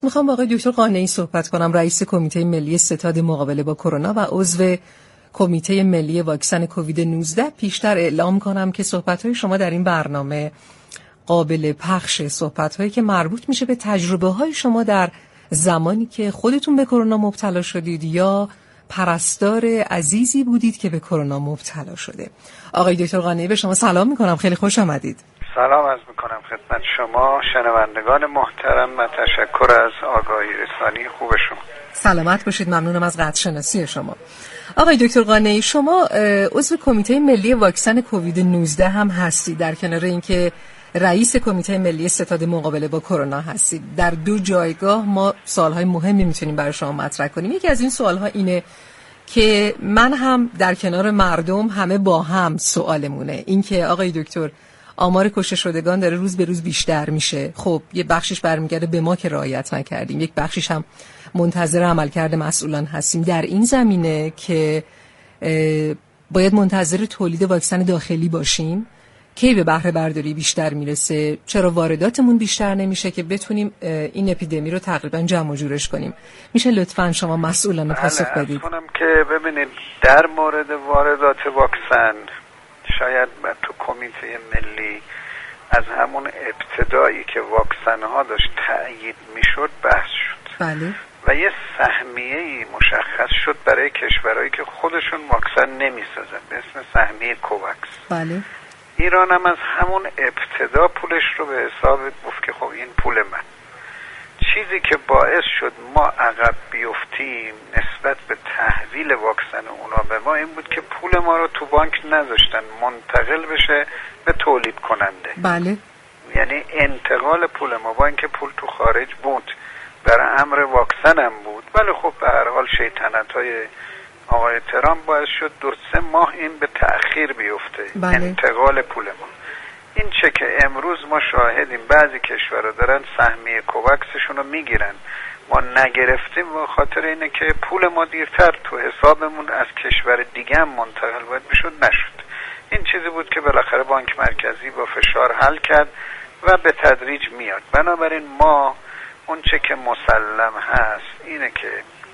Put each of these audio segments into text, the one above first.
میخوام با آقای دکتر قانعی صحبت کنم، رئیس کمیته ملی ستاد مقابله با کرونا و عضو کمیته ملی واکسن کووید 19. پیشتر اعلام کنم که صحبت‌های شما در این برنامه قابل پخش، صحبت‌هایی که مربوط میشه به تجربه‌های شما در زمانی که خودتون به کرونا مبتلا شدید یا پرستار عزیزی بودید که به کرونا مبتلا شده. آقای دکتر قانعی، به شما سلام میکنم، خیلی خوش آمدید. سلام عرض میکنم خدمت شما شنوندگان محترم و تشکر از آگاهی رسانی خوب شما. سلامت باشید، ممنونم از قطع شناسی شما. آقای دکتر قانعی، شما عضو کمیته ملی واکسن کووید 19 هم هستید، در کنار اینکه رئیس کمیته ملی ستاد مقابله با کرونا هستید. در دو جایگاه ما سوالهای مهمی میتونیم برای شما مطرح کنیم. یکی از این سوالها اینه که من هم در کنار مردم همه با هم سوالمونه این که آقای دکتر، آمار کشته شدگان داره روز به روز بیشتر میشه. خب یه بخشش برمیگرده به ما که رعایت نکردیم، یک بخشش هم منتظر عملکرد مسئولان هستیم. در این زمینه که باید منتظر تولید واکسن داخلی باشیم، کی به بهره برداری بیشتر میرسه؟ چرا وارداتمون بیشتر نمیشه که بتونیم این اپیدمی رو تقریبا جمع و جورش کنیم؟ میشه لطفاً شما مسئولان پاسخ بدید؟ کنم که ببینید در مورد واردات واکسن شاید تو کمیته ملی از همون ابتدایی که واکسن ها داشت تأیید میشد بحث شد. بله. و یه سهمیه‌ای مشخص شد برای کشورهایی که خودشون واکسن نمیسازن به اسم سهمیه کوواکس. بله. ایران هم از همون ابتدا پولش رو به حساب گفت که خب این پول من. چیزی که باعث شد ما عقب بیفتیم نسبت به تحویل واکسن اونا به ما این بود که پول ما رو تو بانک نذاشتن منتقل بشه به تولید کننده. بله. یعنی انتقال پول ما، با اینکه پول تو خارج بود برای امر واکسن هم بود، ولی خب به هر حال شیطنت‌های آقای ترامپ باعث شد 2-3 ماه این به تأخیر بیفته. بله. انتقال پول ما. این چه که امروز ما شاهدیم بعضی کشورها دارن سهمیه کوواکسشون رو میگیرن، ما نگرفتیم و خاطر اینه که پول ما دیرتر تو حسابمون از کشور دیگه هم منتقل باید بشد، نشد. این چیزی بود که بالاخره بانک مرکزی با فشار حل کرد و به تدریج میاد. بنابراین ما اون چه که مسلم هست اینه که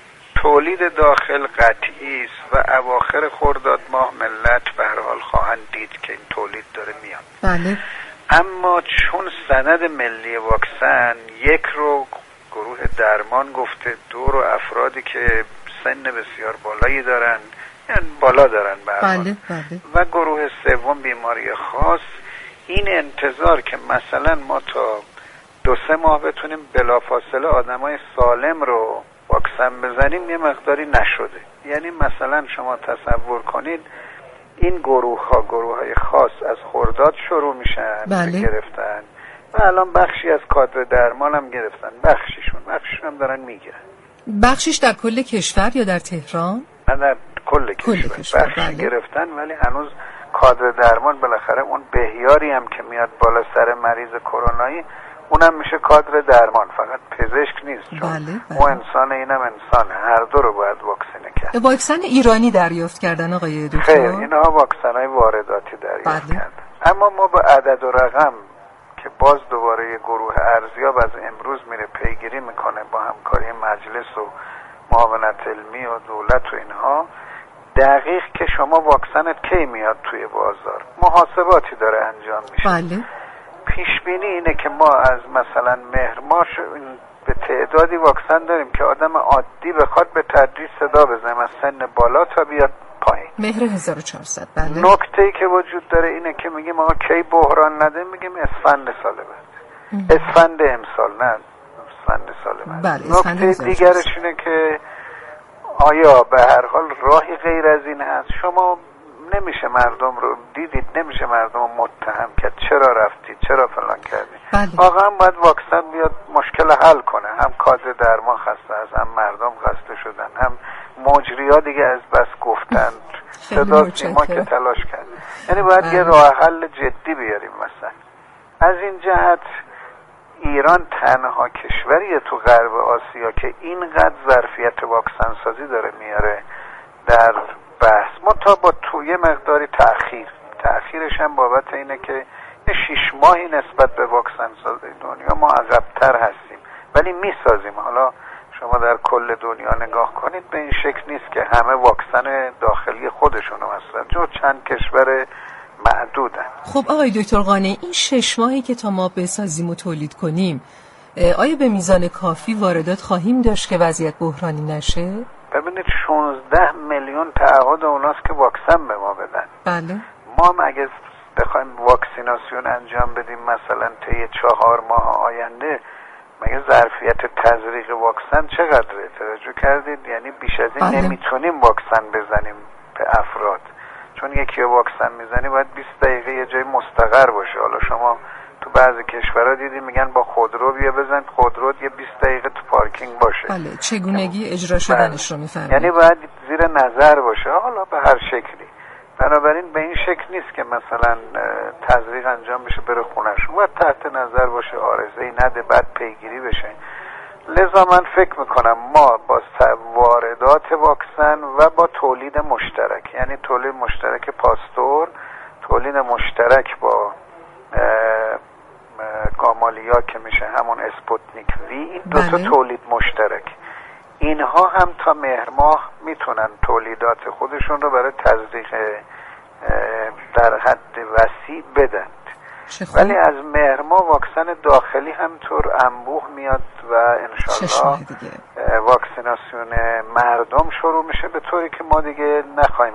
تولید داخل قطعی است و اواخر خرداد ماه ملت به هر حال خواهند دید که این تولید داره میاد. بله. اما چون سند ملی واکسن یک رو گروه درمان گفته، 2 رو افرادی که سن بسیار بالایی دارن، یعنی بالا دارن به هر حال، بله. و گروه سوم بیماری خاص، این انتظار که مثلا ما تا 2-3 ماه بتونیم بلافاصله آدمای سالم رو واکسن بزنیم یه مقداری نشده. یعنی مثلا شما تصور کنید این گروه‌های خاص از خرداد شروع میشن. بله. گرفتن و الان بخشی از کادر درمان هم گرفتن، بخشیشون هم دارن میگیرن. بخشش در کل کشور یا در تهران؟ نه، در کل کشور. بخشی بله. گرفتن ولی هنوز کادر درمان بالاخره اون بهیاری هم که میاد بالا سر مریض کرونایی اونم میشه کادر درمان، فقط پزشک نیست. چون بله. اون انسان اینم انسان، هر دو رو باید واکسینه کرد. واکسن ایرانی دریافت کردن آقای دکتر؟ خیر، اینها واکسن‌های وارداتی دریافت بله. کردن. اما ما به عدد و رقم که باز دوباره یه گروه ارزیاب از امروز میره پیگیری میکنه با همکاری مجلس و معاونت علمی و دولت و اینها، دقیق که شما واکسنت کی میاد توی بازار، محاسباتی داره انجام میشه. بله. پیش بینی اینه که ما از مثلا مهر ماه به تعدادی واکسن داریم که آدم عادی بخواد به تدریج صدا بزنیم از سن بالا تا بیاد پایین. مهر 1400. بله. نکته‌ای که وجود داره اینه که میگیم آقا کی بحران نده، میگیم اسفند سال بعد. اسفند امسال، نه اسفند سال بعد. بله. نکته دیگرش اینه که آیا به هر حال راهی غیر از این هست؟ شما نمیشه مردم رو دیدید، نمیشه مردم رو متهم کرد چرا رفتید، چرا فلان کردید. بله. واقعا باید واکسن بیاد مشکل حل کنه. هم کادر درمان خسته است، هم مردم خسته شدن، هم مجری‌ها دیگه از بس گفتن صدا ما که تلاش کرد. یعنی باید یه راه حل جدی بیاریم. مثلا از این جهت ایران تنها کشوریه تو غرب آسیا که اینقدر ظرفیت واکسن سازی داره میاره در بحث. تا با توی مقداری تأخیرش هم بابت اینه که 6 ماهی نسبت به واکسن سازی دنیا ما عقب‌تر هستیم. ولی میسازیم. حالا شما در کل دنیا نگاه کنید به این شکل نیست که همه واکسن داخلی خودشونو مثلا جو چند کشور معدودن. خب آقای دکتر قانعی، این 6 ماهی که تا ما بسازیم و تولید کنیم آیا به میزان کافی واردات خواهیم داشت که وضعیت بحرانی نشه؟ ببینید 16 میلیون تعهد اوناست که واکسن به ما بدن. بله. ما هم اگه بخوایم واکسیناسیون انجام بدیم مثلا طی 4 ماه آینده، مگه ظرفیت تزریق واکسن چقدره؟ توجه کردید؟ یعنی بیش از این نمیتونیم واکسن بزنیم به افراد، چون یکی واکسن میزنی باید 20 دقیقه یه جای مستقر باشه. حالا شما تو بعضی کشورها دیدی میگن با خودرو بیا بزن، خودرو یه 20 دقیقه تو پارکینگ باشه. بله، چگونگی اجرا شدنش رو میفهمید. یعنی باید زیر نظر باشه، حالا به هر شکلی. بنابراین به این شکل نیست که مثلا تزریق انجام بشه بره خونش، باید تحت نظر باشه، عارضه‌ای نده، بعد پیگیری بشه. لذا من فکر میکنم ما با واردات واکسن و با تولید مشترک، یعنی تولید مشترک پاستور، تولید مشترک با گامالیا که میشه همون اسپوتنیک وی، این دو تا تولید مشترک، اینها هم تا مهر ماه میتونن تولیدات خودشون رو برای تزریق در حد وسیع بدن. ولی از مهر ماه واکسن داخلی همطور انبوه میاد و انشالله واکسیناسیون مردم شروع میشه، به طوری که ما دیگه نخواهیم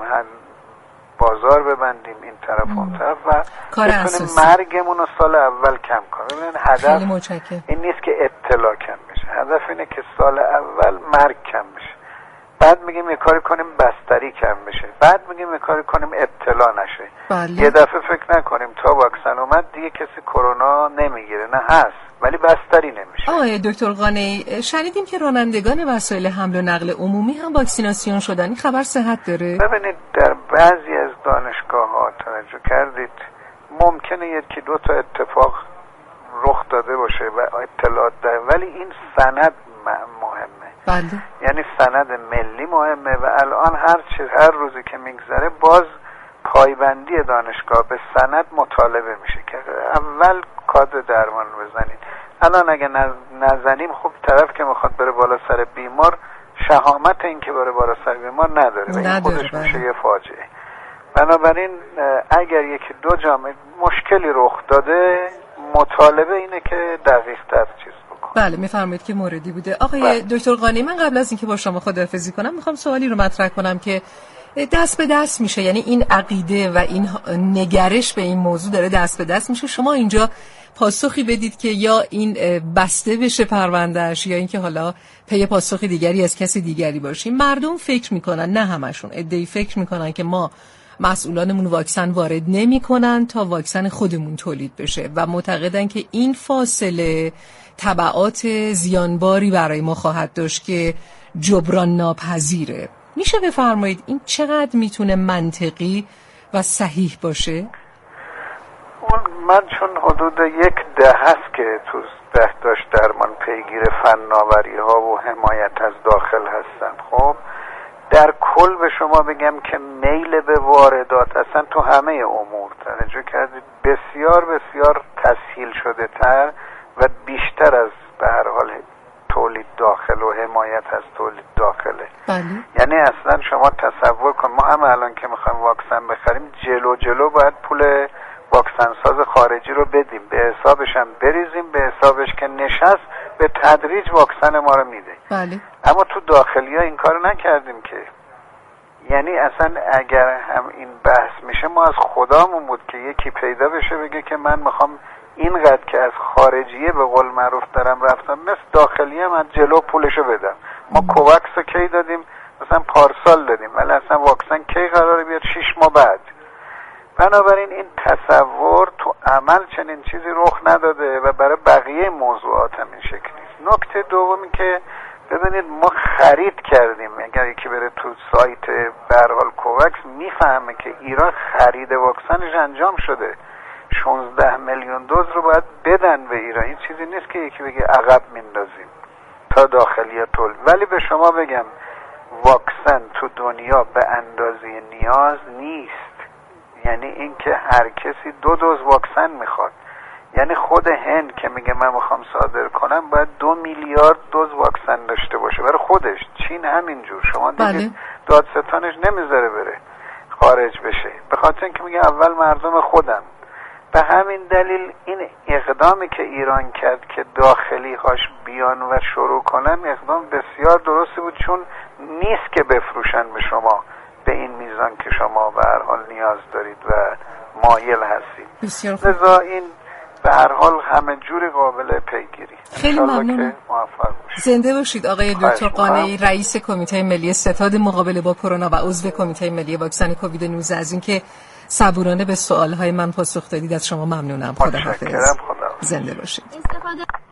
بازار ببندیم این طرف اون طرف و بتونیم مرگمون رو سال اول کم کنیم. ببینید هدف این نیست که ابتلا کم بشه، هدف اینه که سال اول مرگ کم بشه، بعد میگیم یه کاری کنیم بستری کم بشه، بعد میگیم یه کاری کنیم ابتلا نشه. یه دفعه فکر نکنیم تا واکسن اومد دیگه کسی کرونا نمیگیره، نه هست ولی بستری نمیشه. آقای دکتر قانعی، شنیدیم که رانندگان وسایل حمل و نقل عمومی هم واکسیناسیون شدن، این خبر صحت داره؟ ببینید در بعضی از دانشگاه‌ها توجه کردید ممکنه 1-2 تا اتفاق رخ داده باشه و اطلاعات داره، ولی این سند مهمه. بله. یعنی سند ملی مهمه و الان هر روزی که میگذره باز پایبندی دانشگاه به سند مطالبه میشه که اول کادر درمان بزنید. الان اگه نزنیم خب طرف که میخواد بره بالا سر بیمار شهامت این که بره بالا سر بیمار نداره و این خودش میشه یه فاجعه. بنابراین اگر 1-2 جامعه مشکلی رخ داده مطالبه اینه که دقیق تر چیز بکنه. بله میفرمایید که موردی بوده. آقای دکتر قانعی، من قبل از اینکه با شما خداحافظی کنم میخوام سوالی رو مطرح کنم که دست به دست میشه، یعنی این عقیده و این نگرش به این موضوع داره دست به دست میشه. شما اینجا پاسخی بدید که یا این بسته بشه پروندهش یا اینکه حالا پی پاسخی دیگری از کسی دیگری باشیم. مردم فکر میکنن، نه همشون، عده‌ای فکر میکنن که ما مسئولانمون واکسن وارد نمیکنن تا واکسن خودمون تولید بشه و معتقدن که این فاصله تبعات زیانباری برای ما خواهد داشت که جبران ناپذیره. میشه بفرمایید این چقدر میتونه منطقی و صحیح باشه؟ من چون حدود 10 هست که تو بهداشت درمان پیگیر فناوری ها و حمایت از داخل هستن، خب در کل به شما بگم که میل به واردات اصلا تو همه امور توجه کردید بسیار بسیار تسهیل شده تر و بیشتر از به هر حال تولید داخل و حمایت از تولید داخله. بله. یعنی اصلا شما تصور کن ما هم الان که میخوایم واکسن بخریم جلو باید پول واکسن ساز خارجی رو بدیم، به حسابش هم بریزیم، به حسابش که نشست به تدریج واکسن ما رو میده. بله. اما تو داخلی ها این کارو نکردیم که، یعنی اصلا اگر هم این بحث میشه ما از خدامون بود که یکی پیدا بشه بگه که من میخوام اینقدر که از خارجیه به قول معروف دارم رفتم مثل داخلی هم از جلو پولشو بدم. ما کوواکس رو کی دادیم؟ مثلا پارسال دادیم ولی اصلا واکسن کی قراره بیاد؟ 6 ماه بعد. بنابراین این تصور تو عمل چنین چیزی رخ نداده و برای بقیه موضوعات هم این شکل نیست. نکته دومی که ببینید ما خرید کردیم، اگر یکی بره تو سایت به هر حال کوواکس میفهمه که ایران خرید واکسنش انجام شده. 16 میلیون دوز رو باید بدن به ایران. این چیزی نیست که یکی بگه عقب میندازیم تا داخلی تولید. ولی به شما بگم واکسن تو دنیا به اندازه نیاز نیست، یعنی اینکه هر کسی 2 دوز واکسن میخواد. یعنی خود هند که میگه من میخوام صادر کنم باید 2 میلیارد دوز واکسن داشته باشه برای خودش. چین همینجور، شما دیدید دادستانش نمیذاره بره خارج بشه، به خاطر اینکه میگه اول مردم خودم. به همین دلیل این اقدامی که ایران کرد که داخلی هاش بیان و شروع کنن اقدام بسیار درستی بود، چون نیست که بفروشن به شما به این میزان که شما به هر حال نیاز دارید و مایل هستید. لذا این به هر حال همه جوری قابل پیگیری. خیلی ممنون. زنده باشید آقای دکتر قانعی، رئیس کمیته ملی ستاد مقابله با کرونا و عضو کمیته ملی واکسن کووید 19 از اینکه صبورانه به سوالهای من پاسخ دادید. از شما ممنونم. خداحافظ. زنده باشید.